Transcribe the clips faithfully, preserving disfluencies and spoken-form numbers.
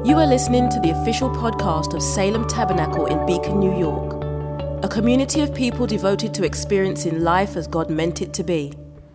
You are listening to the official podcast of Salem Tabernacle in Beacon, New York, a community of people devoted to experiencing life as God meant it to be.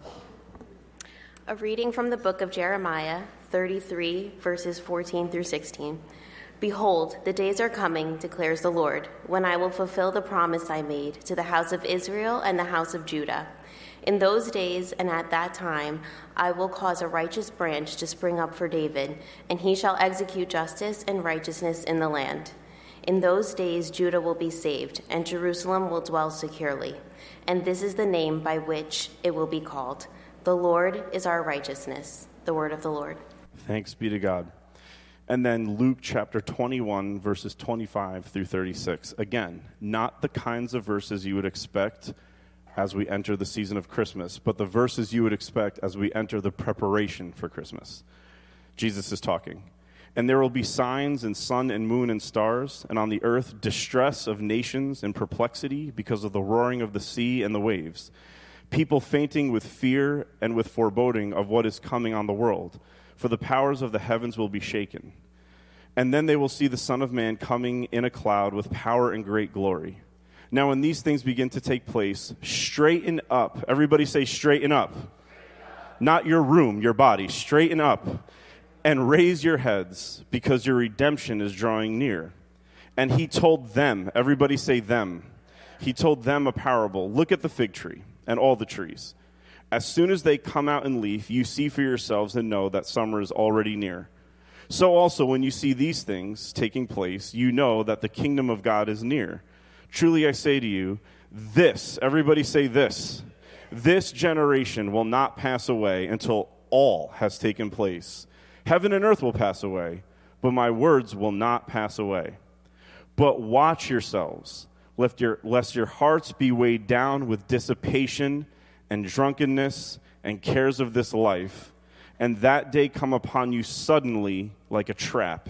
A reading from the book of Jeremiah, thirty-three, verses fourteen through sixteen. Behold, the days are coming, declares the Lord, when I will fulfill the promise I made to the house of Israel and the house of Judah. In those days and at that time, I will cause a righteous branch to spring up for David, and he shall execute justice and righteousness in the land. In those days, Judah will be saved, and Jerusalem will dwell securely. And this is the name by which it will be called: The Lord is our righteousness. The word of the Lord. Thanks be to God. And then Luke chapter twenty-one, verses twenty-five through thirty-six. Again, not the kinds of verses you would expect as we enter the season of Christmas, but the verses you would expect as we enter the preparation for Christmas. Jesus is talking. And there will be signs in sun and moon and stars, and on the earth distress of nations and perplexity because of the roaring of the sea and the waves. People fainting with fear and with foreboding of what is coming on the world, for the powers of the heavens will be shaken. And then they will see the Son of Man coming in a cloud with power and great glory. Now, when these things begin to take place, straighten up. Everybody say, straighten up. Straighten up. Not your room, your body. Straighten up and raise your heads, because your redemption is drawing near. And he told them, everybody say them. He told them a parable. Look at the fig tree and all the trees. As soon as they come out in leaf, you see for yourselves and know that summer is already near. So also, when you see these things taking place, you know that the kingdom of God is near. Truly I say to you, this, everybody say this, this generation will not pass away until all has taken place. Heaven and earth will pass away, but my words will not pass away. But watch yourselves, lest your, lest your hearts be weighed down with dissipation and drunkenness and cares of this life, and that day come upon you suddenly like a trap.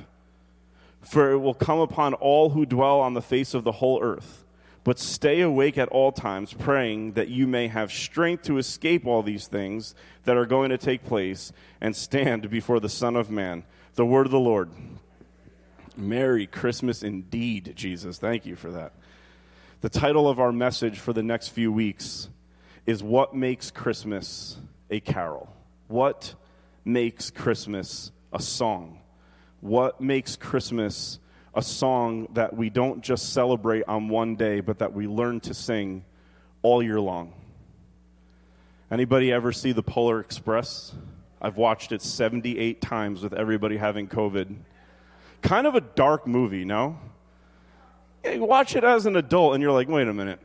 For it will come upon all who dwell on the face of the whole earth. But stay awake at all times, praying that you may have strength to escape all these things that are going to take place and stand before the Son of Man. The word of the Lord. Merry Christmas indeed, Jesus. Thank you for that. The title of our message for the next few weeks is What Makes Christmas a Carol? What makes Christmas a song? What makes Christmas a song that we don't just celebrate on one day, but that we learn to sing all year long? Anybody ever see The Polar Express? I've watched it seventy-eight times with everybody having COVID. Kind of a dark movie, no? You watch it as an adult and you're like, wait a minute.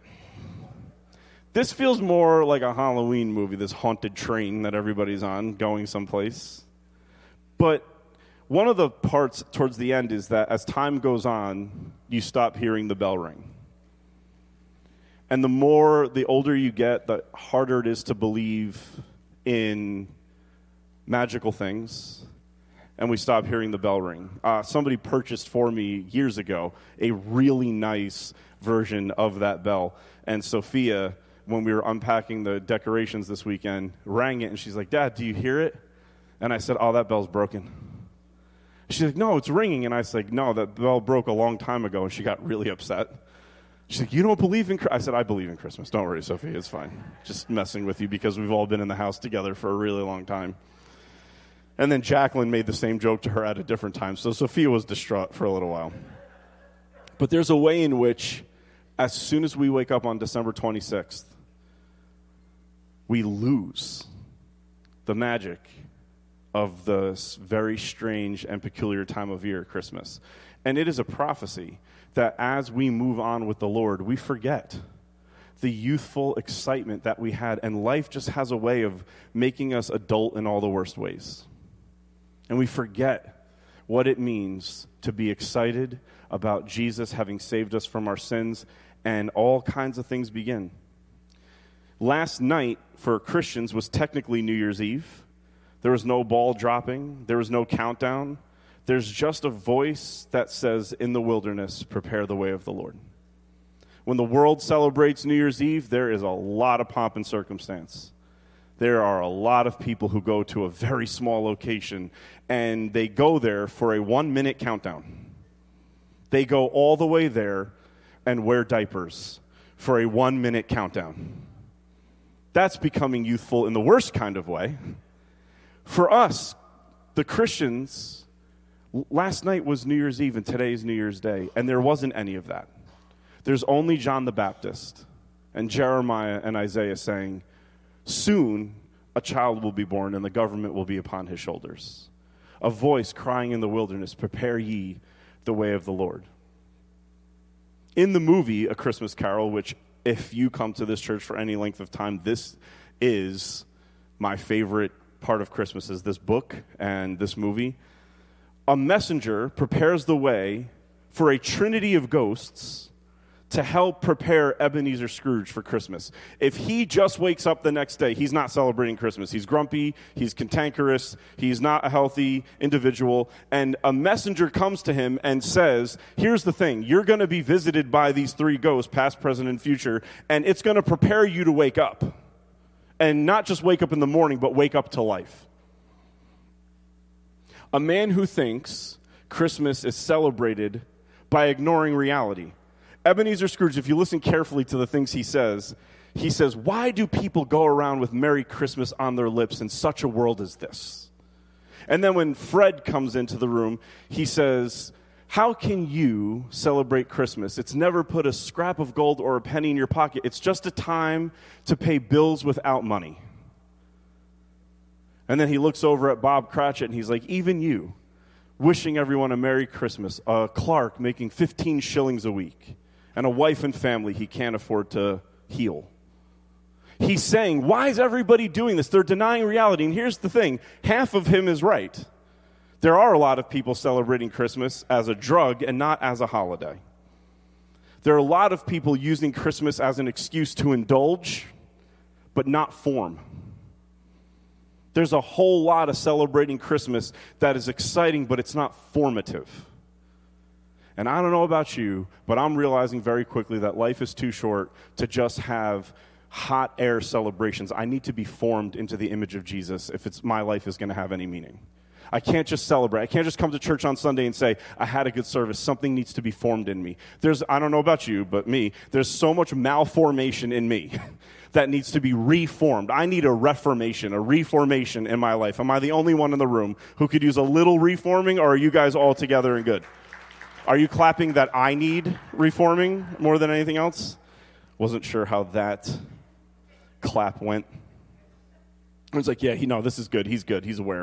This feels more like a Halloween movie, this haunted train that everybody's on going someplace. But one of the parts towards the end is that as time goes on, you stop hearing the bell ring. And the more, the older you get, the harder it is to believe in magical things. And we stop hearing the bell ring. Uh, somebody purchased for me years ago a really nice version of that bell. And Sophia, when we were unpacking the decorations this weekend, rang it, and she's like, Dad, do you hear it? And I said, oh, that bell's broken. She's like, no, it's ringing. And I was like, no, that bell broke a long time ago. And she got really upset. She's like, you don't believe in Christmas? I said, I believe in Christmas. Don't worry, Sophia, it's fine. Just messing with you because we've all been in the house together for a really long time. And then Jacqueline made the same joke to her at a different time. So Sophia was distraught for a little while. But there's a way in which, as soon as we wake up on December twenty-sixth, we lose the magic of this very strange and peculiar time of year, Christmas. And it is a prophecy that as we move on with the Lord, we forget the youthful excitement that we had, and life just has a way of making us adult in all the worst ways. And we forget what it means to be excited about Jesus having saved us from our sins, and all kinds of things begin. Last night for Christians was technically New Year's Eve. There was no ball dropping. There was no countdown. There's just a voice that says, in the wilderness, prepare the way of the Lord. When the world celebrates New Year's Eve, there is a lot of pomp and circumstance. There are a lot of people who go to a very small location, and they go there for a one-minute countdown. They go all the way there and wear diapers for a one-minute countdown. That's becoming youthful in the worst kind of way. For us, the Christians, last night was New Year's Eve and today is New Year's Day, and there wasn't any of that. There's only John the Baptist and Jeremiah and Isaiah saying, soon a child will be born and the government will be upon his shoulders. A voice crying in the wilderness, prepare ye the way of the Lord. In the movie A Christmas Carol, which if you come to this church for any length of time, this is my favorite part of Christmas, is this book and this movie. A messenger prepares the way for a trinity of ghosts to help prepare Ebenezer Scrooge for Christmas. If he just wakes up the next day, he's not celebrating Christmas. He's grumpy, he's cantankerous, he's not a healthy individual, and a messenger comes to him and says, here's the thing, you're going to be visited by these three ghosts, past, present, and future, and it's going to prepare you to wake up. And not just wake up in the morning, but wake up to life. A man who thinks Christmas is celebrated by ignoring reality. Ebenezer Scrooge, if you listen carefully to the things he says, he says, why do people go around with Merry Christmas on their lips in such a world as this? And then when Fred comes into the room, he says, how can you celebrate Christmas? It's never put a scrap of gold or a penny in your pocket. It's just a time to pay bills without money. And then he looks over at Bob Cratchit and he's like, even you, wishing everyone a Merry Christmas, a Clark making fifteen shillings a week, and a wife and family he can't afford to heal. He's saying, why is everybody doing this? They're denying reality. And here's the thing, half of him is right. There are a lot of people celebrating Christmas as a drug and not as a holiday. There are a lot of people using Christmas as an excuse to indulge, but not form. There's a whole lot of celebrating Christmas that is exciting, but it's not formative. And I don't know about you, but I'm realizing very quickly that life is too short to just have hot air celebrations. I need to be formed into the image of Jesus if it's my life is going to have any meaning. I can't just celebrate. I can't just come to church on Sunday and say, I had a good service. Something needs to be formed in me. There's, I don't know about you, but me, there's so much malformation in me that needs to be reformed. I need a reformation, a reformation in my life. Am I the only one in the room who could use a little reforming, or are you guys all together and good? Are you clapping that I need reforming more than anything else? Wasn't sure how that clap went. I was like, yeah, he, no, this is good. He's good. He's aware.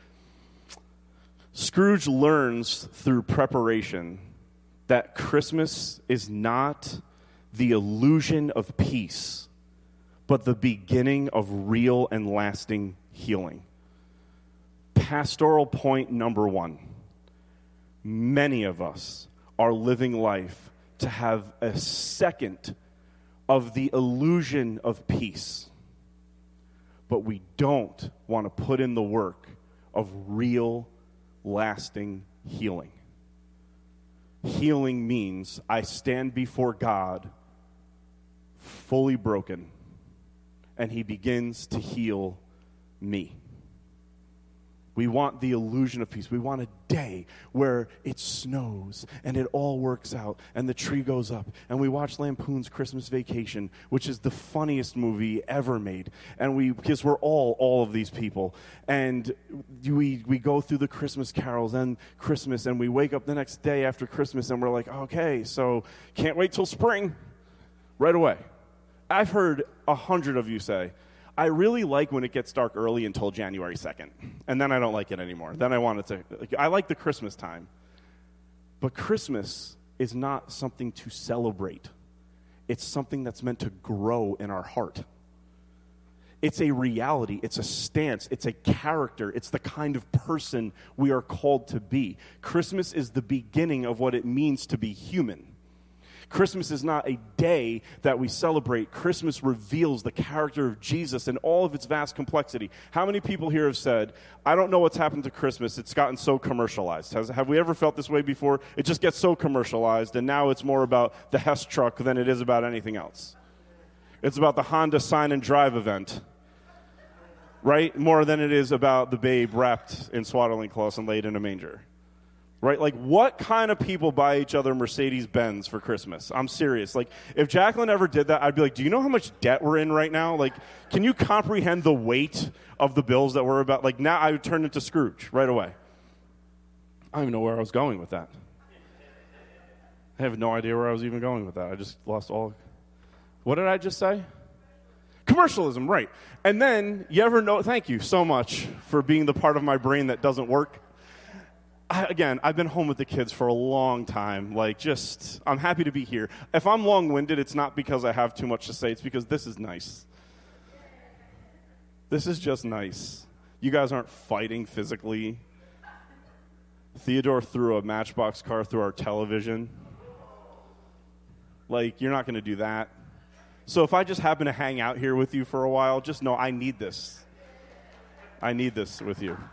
Scrooge learns through preparation that Christmas is not the illusion of peace, but the beginning of real and lasting healing. Pastoral point number one. Many of us are living life to have a second of the illusion of peace, but we don't want to put in the work of real, lasting healing. Healing means I stand before God fully broken, and he begins to heal me. We want the illusion of peace. We want a day where it snows and it all works out and the tree goes up and we watch Lampoon's Christmas Vacation, which is the funniest movie ever made. And we, because we're all, all of these people. And we, we go through the Christmas carols and Christmas, and we wake up the next day after Christmas and we're like, okay, so can't wait till spring. Right away. I've heard a hundred of you say, I really like when it gets dark early until January second, and then I don't like it anymore. Then I want it to, like, I like the Christmas time. But Christmas is not something to celebrate. It's something that's meant to grow in our heart. It's a reality. It's a stance. It's a character. It's the kind of person we are called to be. Christmas is the beginning of what it means to be human. Christmas is not a day that we celebrate. Christmas reveals the character of Jesus in all of its vast complexity. How many people here have said, I don't know what's happened to Christmas. It's gotten so commercialized. Has, have we ever felt this way before? It just gets so commercialized, and now it's more about the Hess truck than it is about anything else. It's about the Honda Sign and Drive event. right? More than it is about the babe wrapped in swaddling cloths and laid in a manger, right? Like, what kind of people buy each other Mercedes-Benz for Christmas? I'm serious. Like, if Jacqueline ever did that, I'd be like, do you know how much debt we're in right now? Like, can you comprehend the weight of the bills that we're about? Like, now I would turn into Scrooge right away. I don't even know where I was going with that. I have no idea where I was even going with that. I just lost all. What did I just say? Commercialism, right. And then, you ever know, thank you so much for being the part of my brain that doesn't work. I, again, I've been home with the kids for a long time. Like, just, I'm happy to be here. If I'm long-winded, it's not because I have too much to say. It's because this is nice. This is just nice. You guys aren't fighting physically. Theodore threw a Matchbox car through our television. Like, you're not going to do that. So if I just happen to hang out here with you for a while, just know I need this. I need this with you.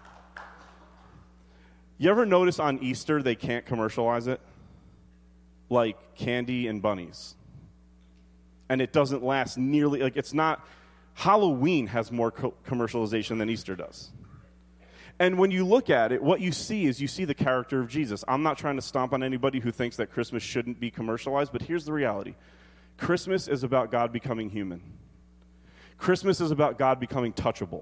You ever notice on Easter they can't commercialize it? Like candy and bunnies. And it doesn't last nearly, like it's not, Halloween has more co- commercialization than Easter does. And when you look at it, what you see is you see the character of Jesus. I'm not trying to stomp on anybody who thinks that Christmas shouldn't be commercialized, but here's the reality. Christmas is about God becoming human. Christmas is about God becoming touchable,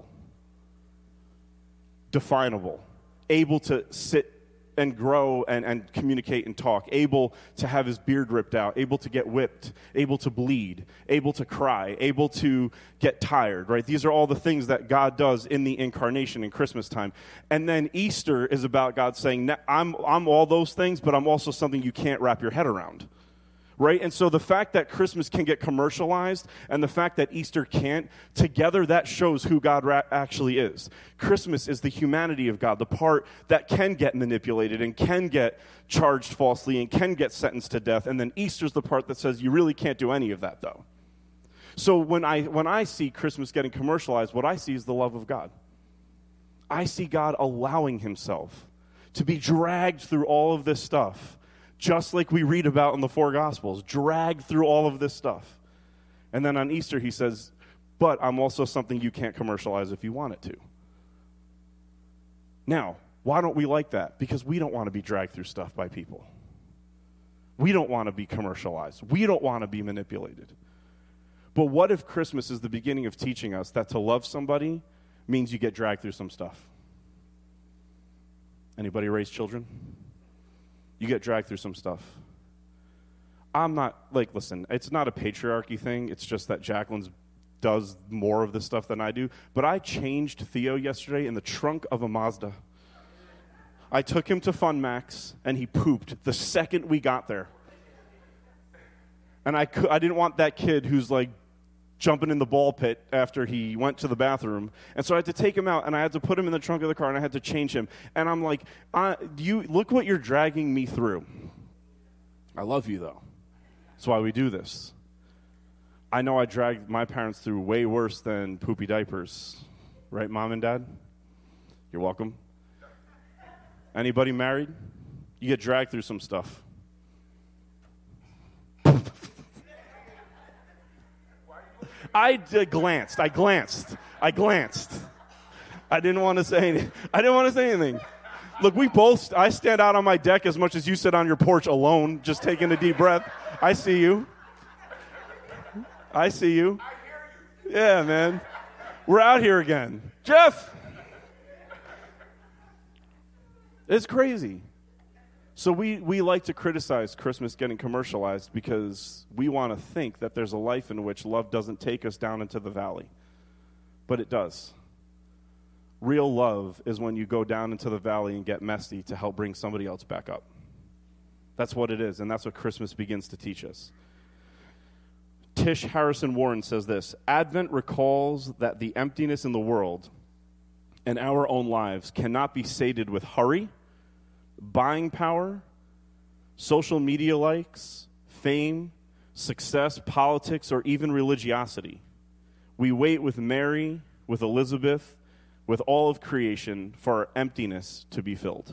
definable, able to sit and grow and, and communicate and talk, able to have his beard ripped out, able to get whipped, able to bleed, able to cry, able to get tired, right? These are all the things that God does in the incarnation in Christmas time. And then Easter is about God saying, I'm, I'm all those things, but I'm also something you can't wrap your head around. Right? And so the fact that Christmas can get commercialized and the fact that Easter can't, together that shows who God ra- actually is. Christmas is the humanity of God, the part that can get manipulated and can get charged falsely and can get sentenced to death. And then Easter's the part that says you really can't do any of that, though. So when I when I see Christmas getting commercialized, what I see is the love of God. I see God allowing himself to be dragged through all of this stuff, just like we read about in the four Gospels, dragged through all of this stuff. And then on Easter he says, but I'm also something you can't commercialize if you want it to. Now, why don't we like that? Because we don't want to be dragged through stuff by people. We don't want to be commercialized. We don't want to be manipulated. But what if Christmas is the beginning of teaching us that to love somebody means you get dragged through some stuff? Anybody raise children? You get dragged through some stuff. I'm not, like, listen, it's not a patriarchy thing. It's just that Jacqueline's does more of this stuff than I do. But I changed Theo yesterday in the trunk of a Mazda. I took him to Fun Max, and he pooped the second we got there. And I, cu- I didn't want that kid who's, like, jumping in the ball pit after he went to the bathroom. And so I had to take him out, and I had to put him in the trunk of the car, and I had to change him. And I'm like, uh, you look what you're dragging me through. I love you, though. That's why we do this. I know I dragged my parents through way worse than poopy diapers. Right, Mom and Dad? You're welcome. Anybody married? You get dragged through some stuff. I uh, glanced. I glanced. I glanced. I didn't want to say anything. I didn't want to say anything. Look, we both, I stand out on my deck as much as you sit on your porch alone, just taking a deep breath. I see you. I see you. Yeah, man. We're out here again. Jeff! It's crazy. So we, we like to criticize Christmas getting commercialized because we want to think that there's a life in which love doesn't take us down into the valley. But it does. Real love is when you go down into the valley and get messy to help bring somebody else back up. That's what it is, and that's what Christmas begins to teach us. Tish Harrison Warren says this, Advent recalls that the emptiness in the world and our own lives cannot be sated with hurry, buying power, social media likes, fame, success, politics, or even religiosity. We wait with Mary, with Elizabeth, with all of creation for our emptiness to be filled.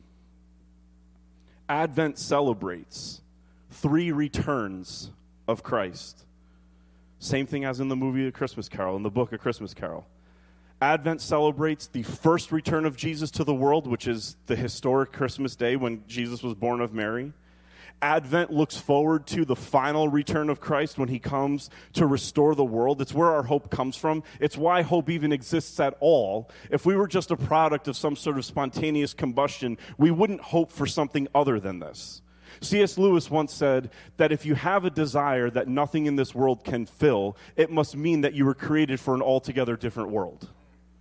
Advent celebrates three returns of Christ. Same thing as in the movie A Christmas Carol, in the book A Christmas Carol. Advent celebrates the first return of Jesus to the world, which is the historic Christmas day when Jesus was born of Mary. Advent looks forward to the final return of Christ when he comes to restore the world. It's where our hope comes from. It's why hope even exists at all. If we were just a product of some sort of spontaneous combustion, we wouldn't hope for something other than this. C S Lewis once said that if you have a desire that nothing in this world can fill, it must mean that you were created for an altogether different world.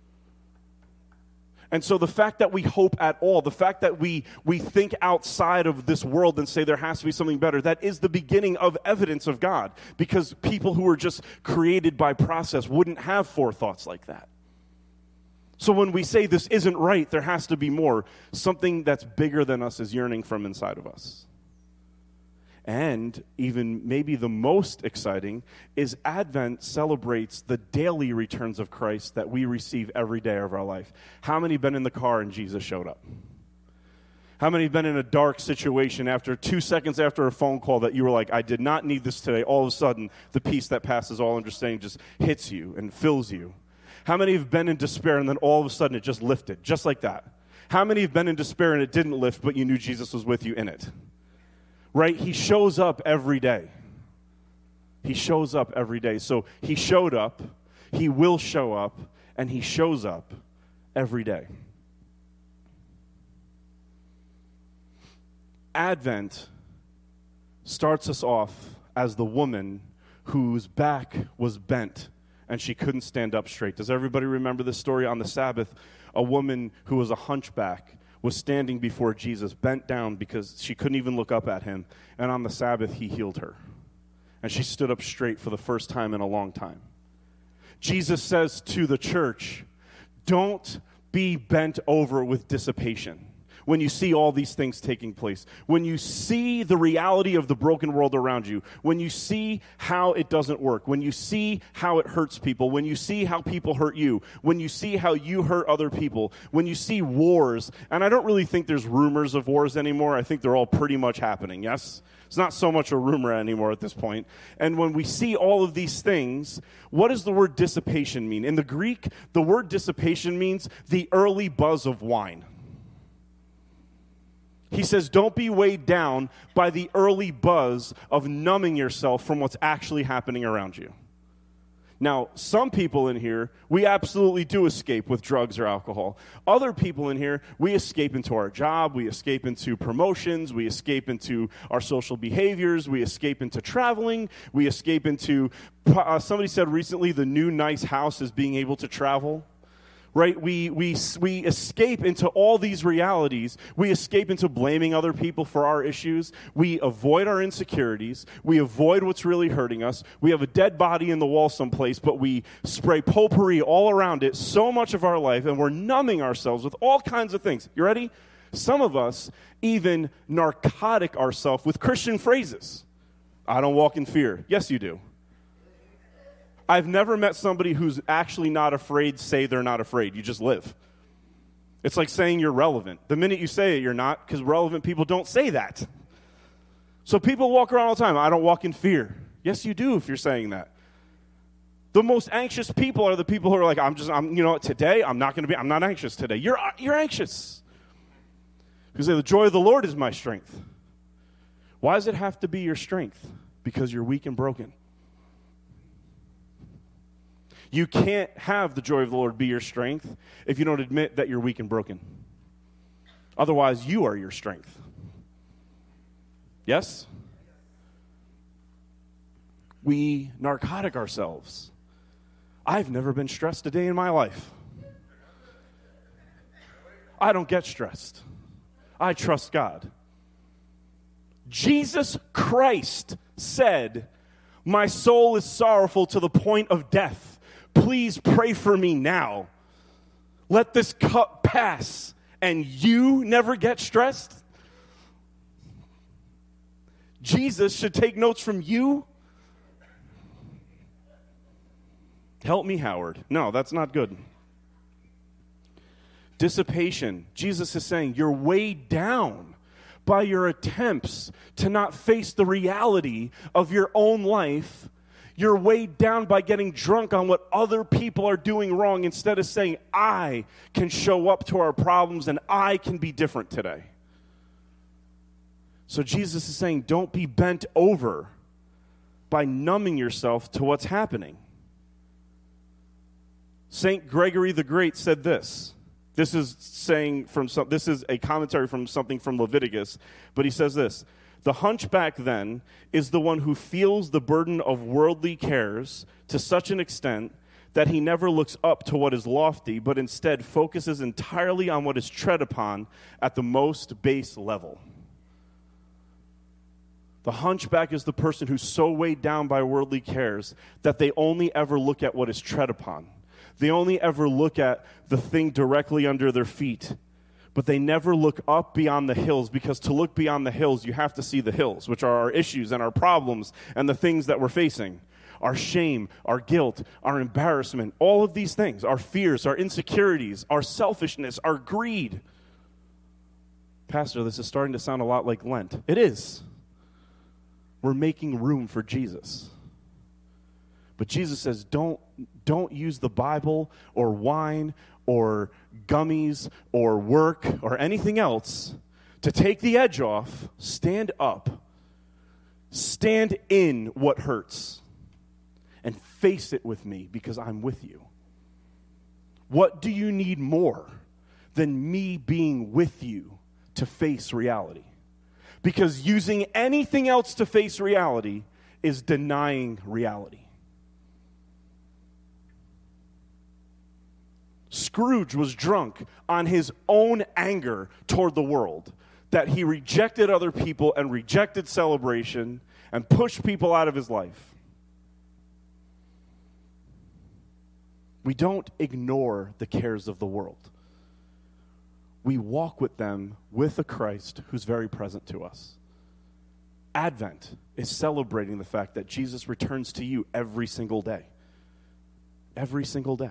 And so the fact that we hope at all, the fact that we, we think outside of this world and say there has to be something better, that is the beginning of evidence of God. Because people who are just created by process wouldn't have forethoughts like that. So when we say this isn't right, there has to be more. Something that's bigger than us is yearning from inside of us. And even maybe the most exciting is Advent celebrates the daily returns of Christ that we receive every day of our life. How many have been in the car and Jesus showed up? How many have been in a dark situation after two seconds after a phone call that you were like, I did not need this today. All of a sudden, the peace that passes all understanding just hits you and fills you. How many have been in despair and then all of a sudden it just lifted, just like that? How many have been in despair and it didn't lift, but you knew Jesus was with you in it? Right? He shows up every day. He shows up every day. So he showed up, he will show up, and he shows up every day. Advent starts us off as the woman whose back was bent and she couldn't stand up straight. Does everybody remember this story? On the Sabbath, a woman who was a hunchback was standing before Jesus, bent down because she couldn't even look up at him. And on the Sabbath, he healed her. And she stood up straight for the first time in a long time. Jesus says to the church, don't be bent over with dissipation when you see all these things taking place, when you see the reality of the broken world around you, when you see how it doesn't work, when you see how it hurts people, when you see how people hurt you, when you see how you hurt other people, when you see wars, and I don't really think there's rumors of wars anymore. I think they're all pretty much happening, yes? It's not so much a rumor anymore at this point. And when we see all of these things, what does the word dissipation mean? In the Greek, the word dissipation means the early buzz of wine. He says, don't be weighed down by the early buzz of numbing yourself from what's actually happening around you. Now, some people in here, we absolutely do escape with drugs or alcohol. Other people in here, we escape into our job, we escape into promotions, we escape into our social behaviors, we escape into traveling, we escape into, uh, somebody said recently, the new nice house is being able to travel. Right? We, we, we escape into all these realities. We escape into blaming other people for our issues. We avoid our insecurities. We avoid what's really hurting us. We have a dead body in the wall someplace, but we spray potpourri all around it so much of our life, and we're numbing ourselves with all kinds of things. You ready? Some of us even narcotic ourselves with Christian phrases. I don't walk in fear. Yes, you do. I've never met somebody who's actually not afraid say they're not afraid. You just live. It's like saying you're relevant. The minute you say it, you're not, because relevant people don't say that. So people walk around all the time, I don't walk in fear. Yes, you do if you're saying that. The most anxious people are the people who are like, I'm just, I'm, you know what, today, I'm not going to be, I'm not anxious today. You're, you're anxious. Because the joy of the Lord is my strength. Why does it have to be your strength? Because you're weak and broken. You can't have the joy of the Lord be your strength if you don't admit that you're weak and broken. Otherwise, you are your strength. Yes? We narcotic ourselves. I've never been stressed a day in my life. I don't get stressed. I trust God. Jesus Christ said, my soul is sorrowful to the point of death. Please pray for me now. Let this cup pass. And you never get stressed? Jesus should take notes from you? Help me, Howard. No, that's not good. Dissipation. Jesus is saying you're weighed down by your attempts to not face the reality of your own life. You're weighed down by getting drunk on what other people are doing wrong instead of saying, I can show up to our problems and I can be different today. So Jesus is saying, don't be bent over by numbing yourself to what's happening. Saint Gregory the Great said this. This is saying from some, this is a commentary from something from Leviticus, but he says this: the hunchback then is the one who feels the burden of worldly cares to such an extent that he never looks up to what is lofty, but instead focuses entirely on what is tread upon at the most base level. The hunchback is the person who's so weighed down by worldly cares that they only ever look at what is tread upon. They only ever look at the thing directly under their feet, but they never look up beyond the hills, because to look beyond the hills, you have to see the hills, which are our issues and our problems and the things that we're facing. Our shame, our guilt, our embarrassment, all of these things, our fears, our insecurities, our selfishness, our greed. Pastor, this is starting to sound a lot like Lent. It is. We're making room for Jesus. But Jesus says, don't, don't use the Bible or wine or gummies or work or anything else to take the edge off. Stand up. Stand in what hurts and face it with me, because I'm with you. What do you need more than me being with you to face reality? Because using anything else to face reality is denying reality. Scrooge was drunk on his own anger toward the world, that he rejected other people and rejected celebration and pushed people out of his life. We don't ignore the cares of the world. We walk with them with a Christ who's very present to us. Advent is celebrating the fact that Jesus returns to you every single day. Every single day.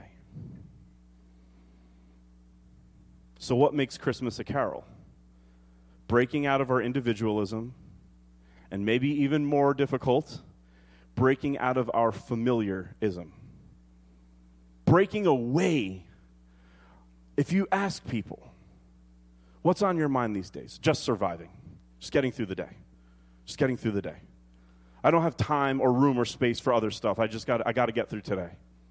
So what makes Christmas a carol? Breaking out of our individualism, and maybe even more difficult, breaking out of our familiarism. Breaking away. If you ask people, what's on your mind these days? Just surviving. Just getting through the day. Just getting through the day. I don't have time or room or space for other stuff. I just got I got to get through today.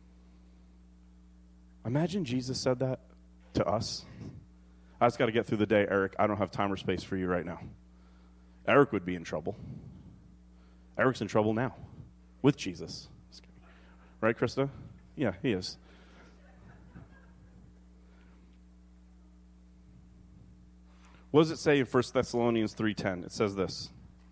Imagine Jesus said that to us. I just got to get through the day, Eric. I don't have time or space for you right now. Eric would be in trouble. Eric's in trouble now with Jesus. Right, Krista? Yeah, he is. What does it say in First Thessalonians three ten? It says this: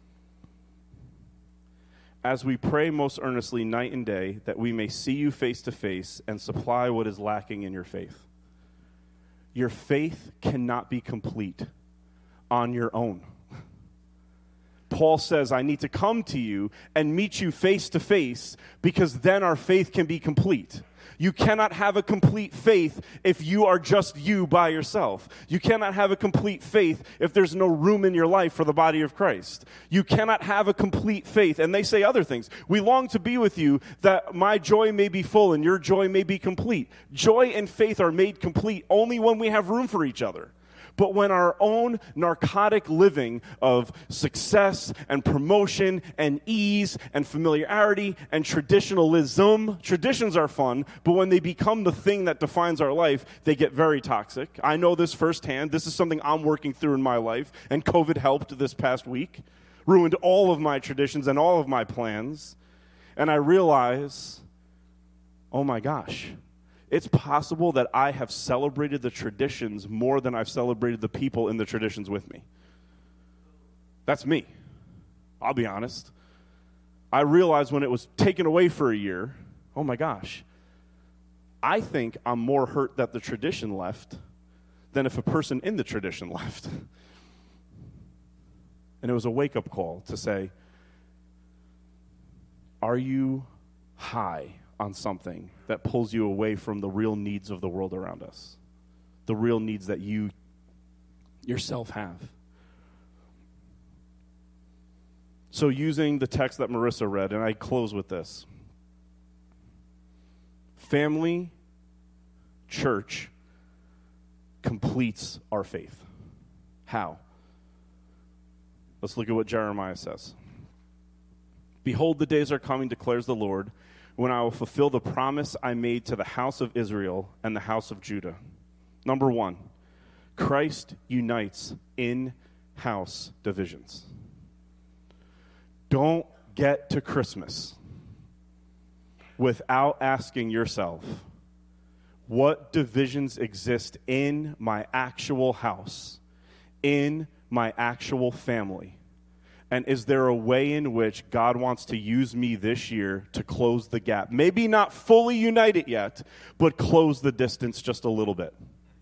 as we pray most earnestly night and day, that we may see you face to face and supply what is lacking in your faith. Your faith cannot be complete on your own. Paul says, I need to come to you and meet you face to face, because then our faith can be complete. You cannot have a complete faith if you are just you by yourself. You cannot have a complete faith if there's no room in your life for the body of Christ. You cannot have a complete faith. And they say other things. We long to be with you, that my joy may be full and your joy may be complete. Joy and faith are made complete only when we have room for each other. But when our own narcotic living of success and promotion and ease and familiarity and traditionalism, traditions are fun, but when they become the thing that defines our life, they get very toxic. I know this firsthand. This is something I'm working through in my life, and COVID helped this past week, ruined all of my traditions and all of my plans. And I realize, oh my gosh, it's possible that I have celebrated the traditions more than I've celebrated the people in the traditions with me. That's me. I'll be honest. I realized when it was taken away for a year, oh my gosh, I think I'm more hurt that the tradition left than if a person in the tradition left. And it was a wake-up call to say, are you high on something that pulls you away from the real needs of the world around us, the real needs that you yourself have? So using the text that Marissa read, and I close with this, Family, church, completes our faith. How? Let's look at what Jeremiah says. Behold, the days are coming, declares the Lord, when I will fulfill the promise I made to the house of Israel and the house of Judah. Number one, Christ unites in-house divisions. Don't get to Christmas without asking yourself, what divisions exist in my actual house, in my actual family? And is there a way in which God wants to use me this year to close the gap? Maybe not fully unite it yet, but close the distance just a little bit.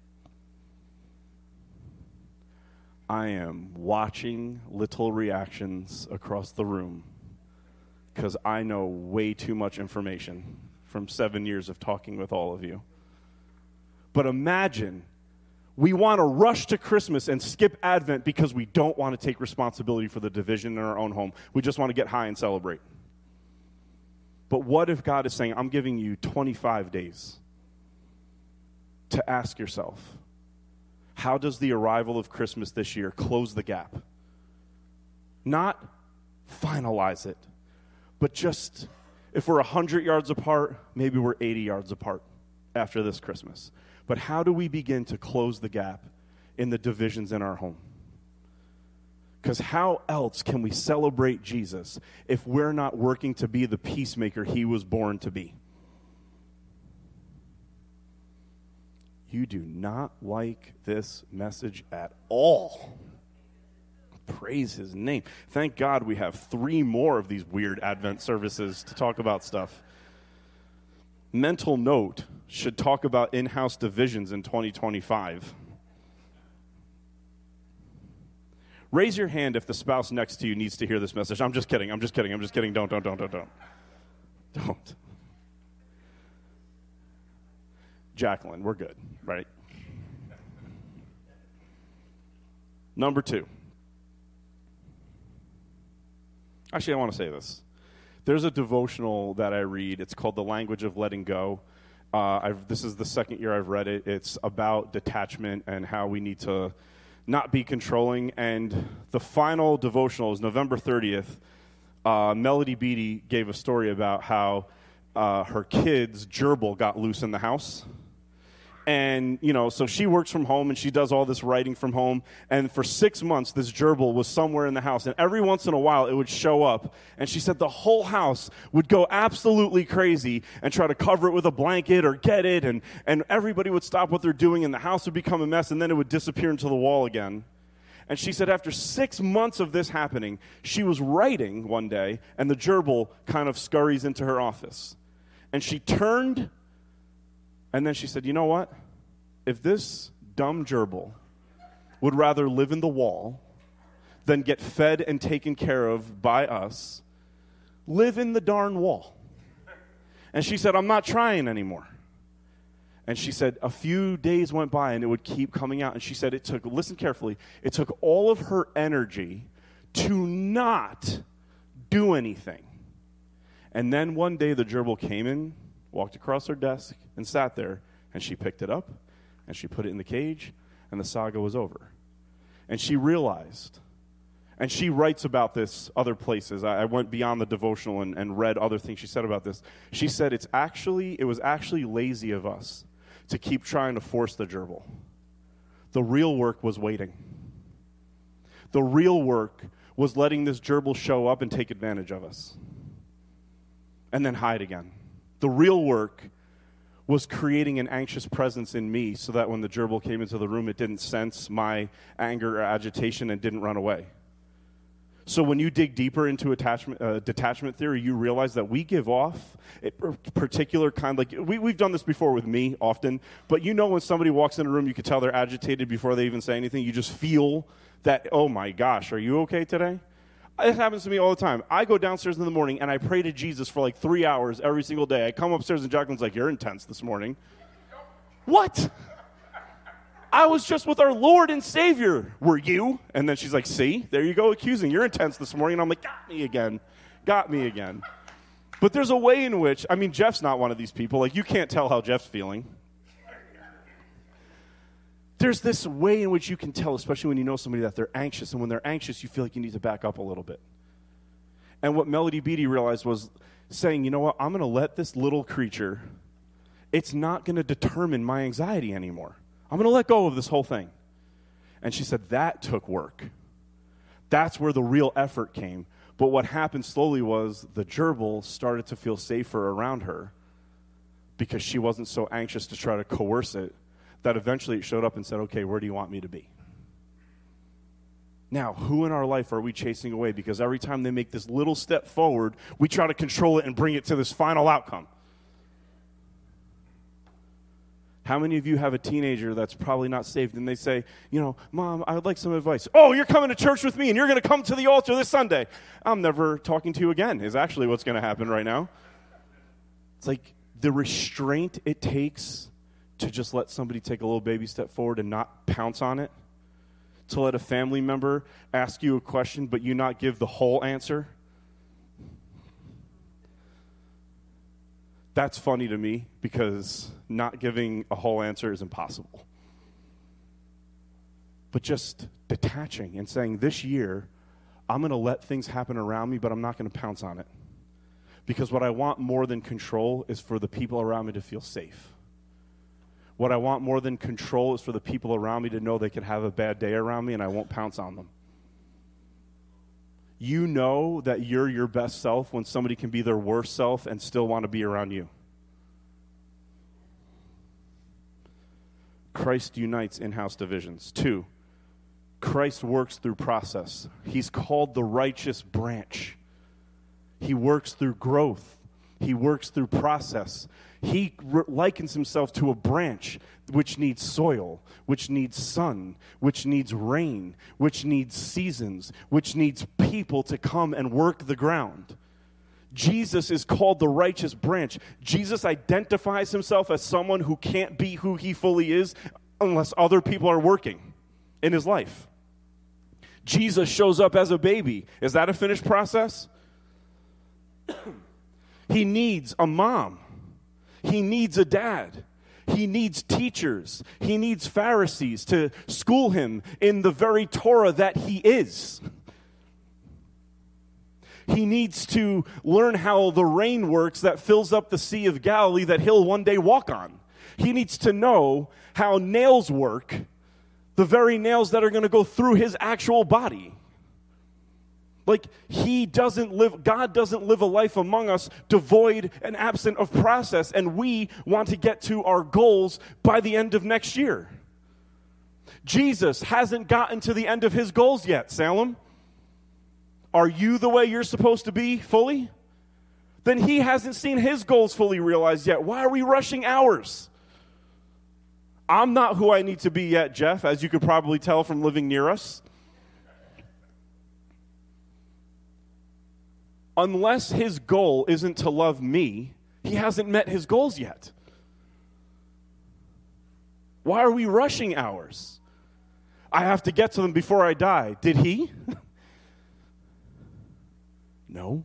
I am watching little reactions across the room because I know way too much information from seven years of talking with all of you. But imagine we want to rush to Christmas and skip Advent because we don't want to take responsibility for the division in our own home. We just want to get high and celebrate. But what if God is saying, I'm giving you twenty-five days to ask yourself, how does the arrival of Christmas this year close the gap? Not finalize it, but just, if we're one hundred yards apart, maybe we're eighty yards apart after this Christmas. But how do we begin to close the gap in the divisions in our home? Because how else can we celebrate Jesus if we're not working to be the peacemaker he was born to be? You do not like this message at all. Praise his name. Thank God we have three more of these weird Advent services to talk about stuff. Mental note should talk about in-house divisions in twenty twenty-five. Raise your hand if the spouse next to you needs to hear this message. I'm just kidding. I'm just kidding. I'm just kidding. Don't, don't, don't, don't, don't. Don't. Jacqueline, we're good, right? Number two. Actually, I want to say this. There's a devotional that I read. It's called The Language of Letting Go. Uh, I've, this is the second year I've read it. It's about detachment and how we need to not be controlling. And the final devotional is November thirtieth. Uh, Melody Beattie gave a story about how uh, her kids' gerbil got loose in the house. And, you know, so she works from home and she does all this writing from home. And for six months, this gerbil was somewhere in the house. And every once in a while, it would show up. And she said the whole house would go absolutely crazy and try to cover it with a blanket or get it. And, and everybody would stop what they're doing and the house would become a mess. And then it would disappear into the wall again. And she said after six months of this happening, she was writing one day and the gerbil kind of scurries into her office. And she turned. And then she said, you know what? If this dumb gerbil would rather live in the wall than get fed and taken care of by us, live in the darn wall. And she said, I'm not trying anymore. And she said, a few days went by and it would keep coming out. And she said it took, listen carefully, it took all of her energy to not do anything. And then one day the gerbil came in, walked across her desk, and sat there, and she picked it up, and she put it in the cage, and the saga was over. And she realized, and she writes about this other places. I, I went beyond the devotional and, and read other things she said about this. She said it's actually, it was actually lazy of us to keep trying to force the gerbil. The real work was waiting. The real work was letting this gerbil show up and take advantage of us, and then hide again. The real work was creating an anxious presence in me so that when the gerbil came into the room, it didn't sense my anger or agitation and didn't run away. So when you dig deeper into attachment, uh, detachment theory, you realize that we give off a particular kind, like we, we've done this before with me often, but you know when somebody walks in a room, you can tell they're agitated before they even say anything. You just feel that, oh my gosh, are you okay today? It happens to me all the time. I go downstairs in the morning and I pray to Jesus for like three hours every single day. I come upstairs and Jacqueline's like, you're intense this morning. What? I was just with our Lord and Savior. Were you? And then she's like, see, there you go accusing. You're intense this morning. And I'm like, got me again. Got me again. But there's a way in which, I mean, Jeff's not one of these people. Like, you can't tell how Jeff's feeling. There's this way in which you can tell, especially when you know somebody, that they're anxious. And when they're anxious, you feel like you need to back up a little bit. And what Melody Beattie realized was saying, you know what, I'm going to let this little creature, it's not going to determine my anxiety anymore. I'm going to let go of this whole thing. And she said that took work. That's where the real effort came. But what happened slowly was the gerbil started to feel safer around her because she wasn't so anxious to try to coerce it, that eventually it showed up and said, okay, where do you want me to be? Now, who in our life are we chasing away? Because every time they make this little step forward, we try to control it and bring it to this final outcome. How many of you have a teenager that's probably not saved and they say, you know, Mom, I would like some advice. Oh, you're coming to church with me and you're going to come to the altar this Sunday. I'm never talking to you again is actually what's going to happen right now. It's like the restraint it takes to just let somebody take a little baby step forward and not pounce on it. To let a family member ask you a question but you not give the whole answer. That's funny to me because not giving a whole answer is impossible. But just detaching and saying, this year, I'm going to let things happen around me, but I'm not going to pounce on it. Because what I want more than control is for the people around me to feel safe. What I want more than control is for the people around me to know they could have a bad day around me and I won't pounce on them. You know that you're your best self when somebody can be their worst self and still want to be around you. Christ unites in-house divisions. Two, Christ works through process. He's called the righteous branch. He works through growth. He works through process. He re- likens himself to a branch which needs soil, which needs sun, which needs rain, which needs seasons, which needs people to come and work the ground. Jesus is called the righteous branch. Jesus identifies himself as someone who can't be who he fully is unless other people are working in his life. Jesus shows up as a baby. Is that a finished process? He needs a mom. He needs a dad. He needs teachers. He needs Pharisees to school him in the very Torah that he is. He needs to learn how the rain works that fills up the Sea of Galilee that he'll one day walk on. He needs to know how nails work, the very nails that are going to go through his actual body. Like, he doesn't live, God doesn't live a life among us devoid and absent of process, and we want to get to our goals by the end of next year. Jesus hasn't gotten to the end of his goals yet, Salem. Are you the way you're supposed to be fully? Then he hasn't seen his goals fully realized yet. Why are we rushing ours? I'm not who I need to be yet, Jeff, as you could probably tell from living near us. Unless his goal isn't to love me, he hasn't met his goals yet. Why are we rushing ours? I have to get to them before I die. Did he? No.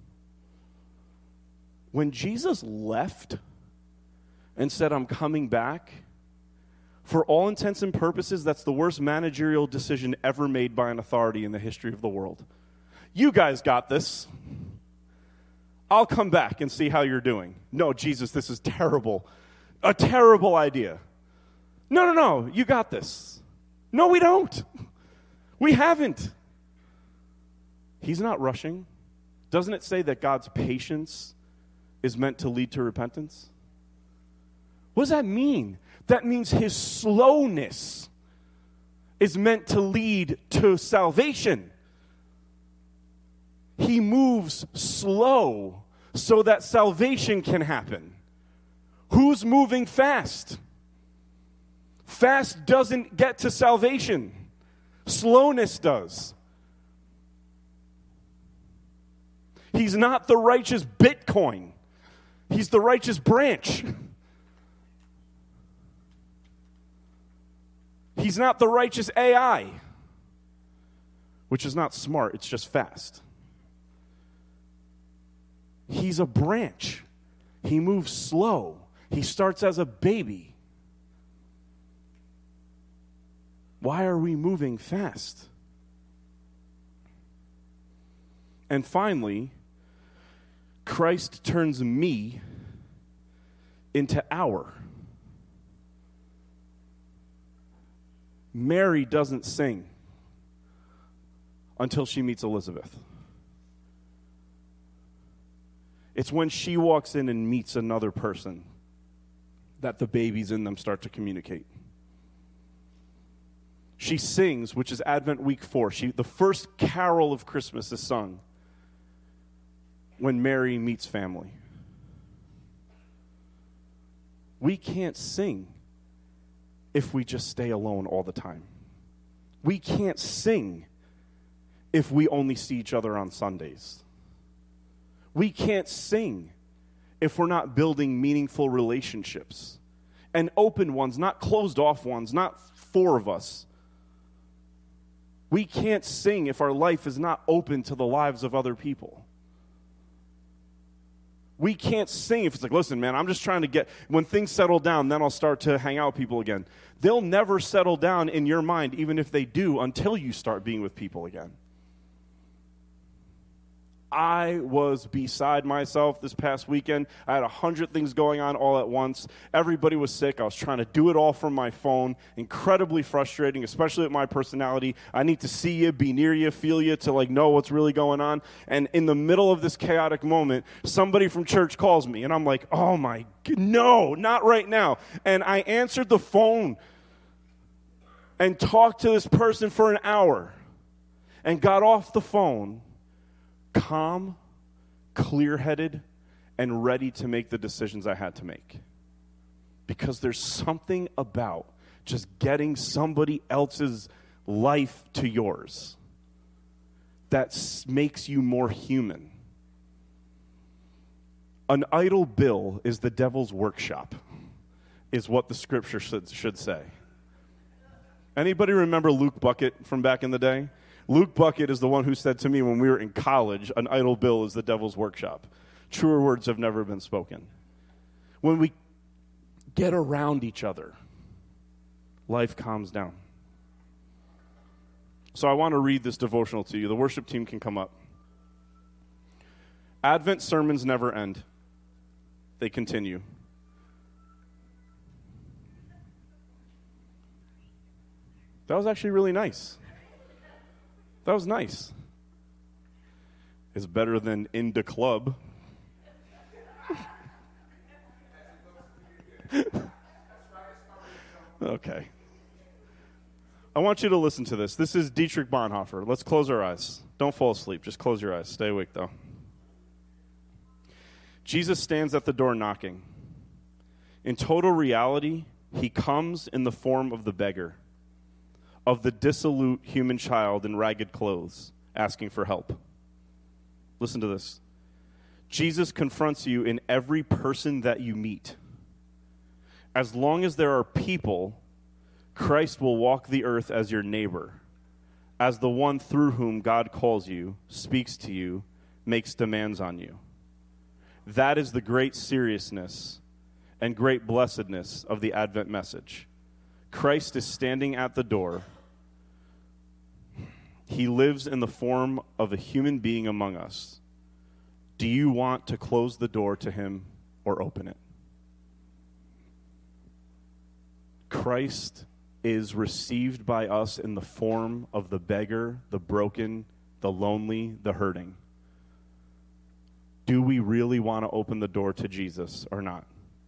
When Jesus left and said, I'm coming back, for all intents and purposes, that's the worst managerial decision ever made by an authority in the history of the world. You guys got this. I'll come back and see how you're doing. No, Jesus, this is terrible. A terrible idea. No, no, no, you got this. No, we don't. We haven't. He's not rushing. Doesn't it say that God's patience is meant to lead to repentance? What does that mean? That means his slowness is meant to lead to salvation. He moves slow so that salvation can happen. Who's moving fast? Fast doesn't get to salvation. Slowness does. He's not the righteous Bitcoin. He's the righteous branch. He's not the righteous A I, which is not smart, it's just fast. He's a branch. He moves slow. He starts as a baby. Why are we moving fast? And finally, Christ turns me into our. Mary doesn't sing until she meets Elizabeth. It's when she walks in and meets another person that the babies in them start to communicate. She sings, which is Advent week four. She, the first carol of Christmas is sung when Mary meets family. We can't sing if we just stay alone all the time. We can't sing if we only see each other on Sundays. We can't sing if we're not building meaningful relationships and open ones, not closed off ones, not four of us. We can't sing if our life is not open to the lives of other people. We can't sing if it's like, listen, man, I'm just trying to get, when things settle down, then I'll start to hang out with people again. They'll never settle down in your mind, even if they do, until you start being with people again. I was beside myself this past weekend. I had a hundred things going on all at once. Everybody was sick. I was trying to do it all from my phone. Incredibly frustrating, especially with my personality. I need to see you, be near you, feel you, to like know what's really going on. And in the middle of this chaotic moment, somebody from church calls me, and I'm like, oh my, no, not right now. And I answered the phone and talked to this person for an hour and got off the phone calm, clear-headed, and ready to make the decisions I had to make. Because there's something about just getting somebody else's life to yours that makes you more human. An idle bill is the devil's workshop, is what the scripture should, should say. Anybody remember Luke Bucket from back in the day? Luke Bucket is the one who said to me when we were in college, an idle bill is the devil's workshop. Truer words have never been spoken. When we get around each other, life calms down. So I want to read this devotional to you. The worship team can come up. Advent sermons never end. They continue. That was actually really nice. That was nice. It's better than in the club. Okay. I want you to listen to this. This is Dietrich Bonhoeffer. Let's close our eyes. Don't fall asleep. Just close your eyes. Stay awake, though. Jesus stands at the door knocking. In total reality, he comes in the form of the beggar, of the dissolute human child in ragged clothes, asking for help. Listen to this. Jesus confronts you in every person that you meet. As long as there are people, Christ will walk the earth as your neighbor, as the one through whom God calls you, speaks to you, makes demands on you. That is the great seriousness and great blessedness of the Advent message. Christ is standing at the door. He lives in the form of a human being among us. Do you want to close the door to him or open it? Christ is received by us in the form of the beggar, the broken, the lonely, the hurting. Do we really want to open the door to Jesus or not?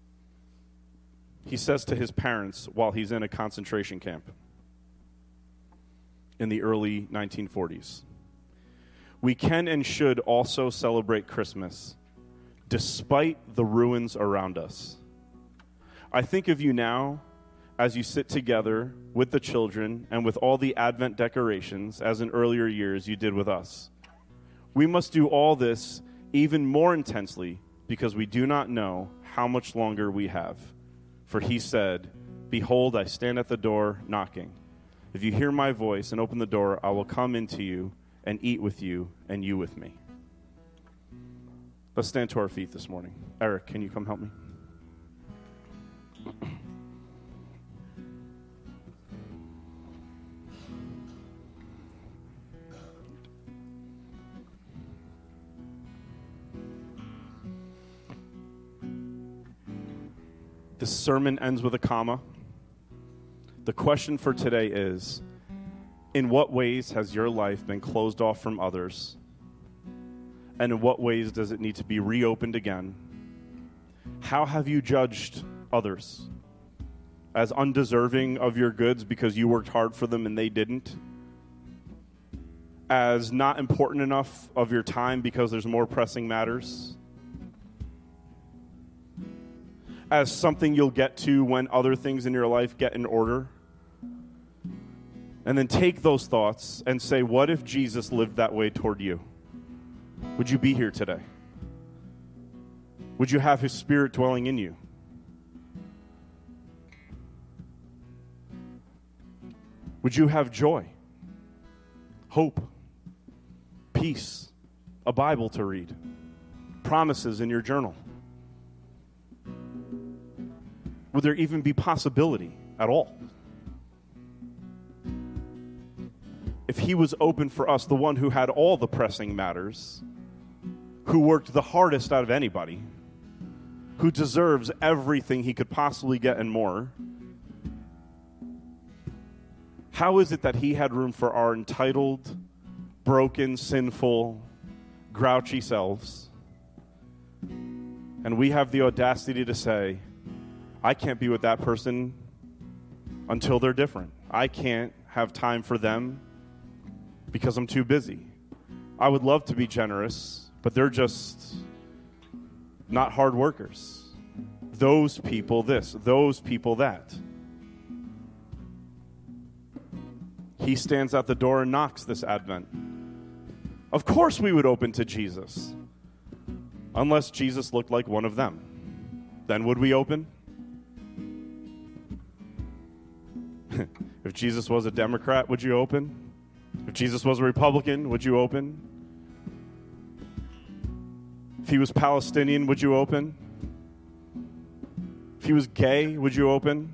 He says to his parents while he's in a concentration camp in the early nineteen forties, we can and should also celebrate Christmas despite the ruins around us. I think of you now as you sit together with the children and with all the Advent decorations, as in earlier years you did with us. We must do all this even more intensely because we do not know how much longer we have. For he said, "Behold, I stand at the door knocking. If you hear my voice and open the door, I will come into you and eat with you and you with me." Let's stand to our feet this morning. Eric, can you come help me? This sermon ends with a comma. The question for today is, in what ways has your life been closed off from others? And in what ways does it need to be reopened again? How have you judged others? As undeserving of your goods because you worked hard for them and they didn't? As not important enough of your time because there's more pressing matters? As something you'll get to when other things in your life get in order? And then take those thoughts and say, what if Jesus lived that way toward you? Would you be here today? Would you have his Spirit dwelling in you? Would you have joy, hope, peace, a Bible to read, promises in your journal? Would there even be possibility at all? If he was open for us, the one who had all the pressing matters, who worked the hardest out of anybody, who deserves everything he could possibly get and more, how is it that he had room for our entitled, broken, sinful, grouchy selves? And we have the audacity to say, I can't be with that person until they're different. I can't have time for them because I'm too busy. I would love to be generous, but they're just not hard workers. Those people this, those people that. He stands at the door and knocks this Advent. Of course we would open to Jesus, unless Jesus looked like one of them. Then would we open? If Jesus was a Democrat, would you open? If Jesus was a Republican, would you open? If he was Palestinian, would you open? If he was gay, would you open?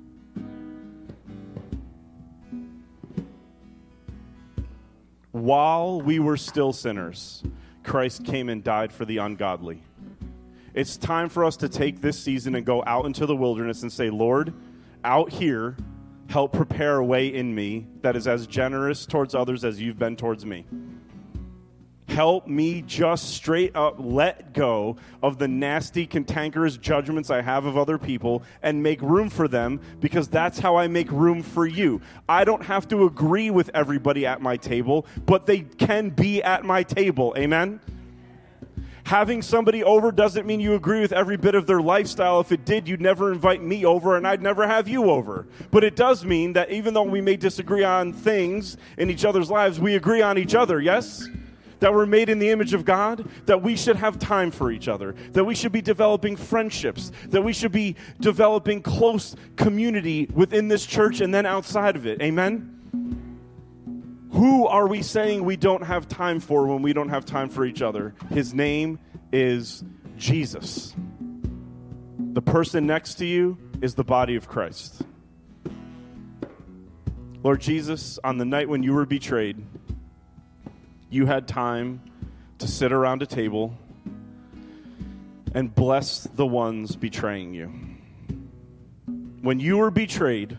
While we were still sinners, Christ came and died for the ungodly. It's time for us to take this season and go out into the wilderness and say, Lord, out here, help prepare a way in me that is as generous towards others as you've been towards me. Help me just straight up let go of the nasty, cantankerous judgments I have of other people and make room for them, because that's how I make room for you. I don't have to agree with everybody at my table, but they can be at my table. Amen? Having somebody over doesn't mean you agree with every bit of their lifestyle. If it did, you'd never invite me over and I'd never have you over. But it does mean that even though we may disagree on things in each other's lives, we agree on each other, yes? That we're made in the image of God, that we should have time for each other, that we should be developing friendships, that we should be developing close community within this church and then outside of it. Amen? Who are we saying we don't have time for when we don't have time for each other? His name is Jesus. The person next to you is the body of Christ. Lord Jesus, on the night when you were betrayed, you had time to sit around a table and bless the ones betraying you. When you were betrayed,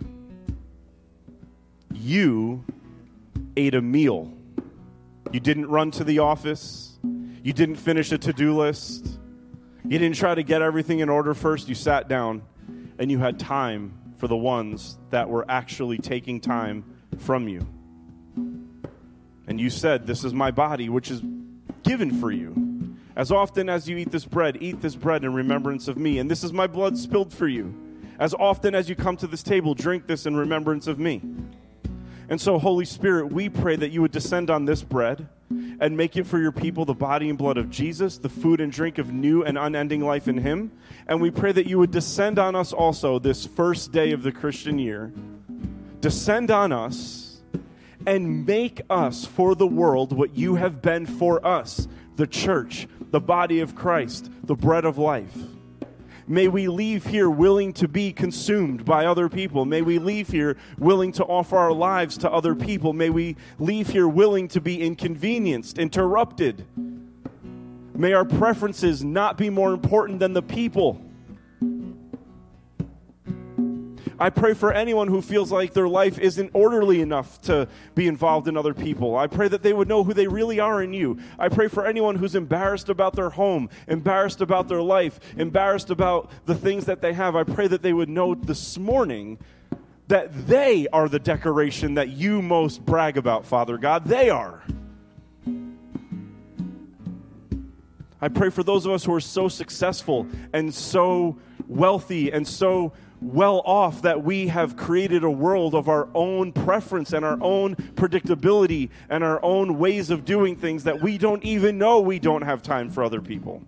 you ate a meal. You didn't run to the office. You didn't finish a to-do list. You didn't try to get everything in order first. You sat down and you had time for the ones that were actually taking time from you. And you said, this is my body, which is given for you. As often as you eat this bread, eat this bread in remembrance of me. And this is my blood spilled for you. As often as you come to this table, drink this in remembrance of me. And so, Holy Spirit, we pray that you would descend on this bread and make it for your people the body and blood of Jesus, the food and drink of new and unending life in him. And we pray that you would descend on us also this first day of the Christian year. Descend on us and make us for the world what you have been for us, the church, the body of Christ, the bread of life. May we leave here willing to be consumed by other people. May we leave here willing to offer our lives to other people. May we leave here willing to be inconvenienced, interrupted. May our preferences not be more important than the people. I pray for anyone who feels like their life isn't orderly enough to be involved in other people. I pray that they would know who they really are in you. I pray for anyone who's embarrassed about their home, embarrassed about their life, embarrassed about the things that they have. I pray that they would know this morning that they are the decoration that you most brag about, Father God. They are. I pray for those of us who are so successful and so wealthy and so well off that we have created a world of our own preference and our own predictability and our own ways of doing things that we don't even know we don't have time for other people.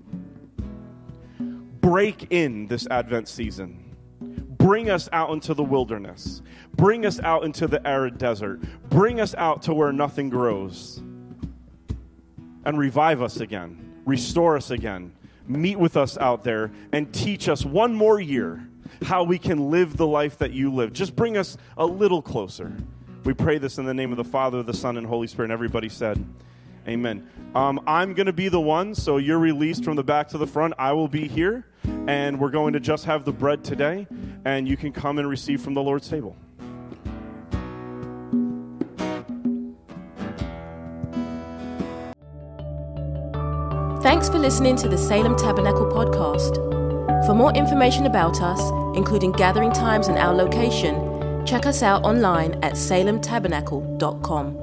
Break in this Advent season. Bring us out into the wilderness. Bring us out into the arid desert. Bring us out to where nothing grows. And revive us again. Restore us again. Meet with us out there and teach us one more year how we can live the life that you live. Just bring us a little closer. We pray this in the name of the Father, the Son, and Holy Spirit. And everybody said, amen. Um, I'm going to be the one, so you're released from the back to the front. I will be here, and we're going to just have the bread today, and you can come and receive from the Lord's table. Thanks for listening to the Salem Tabernacle podcast. For more information about us, including gathering times and our location, check us out online at salem tabernacle dot com.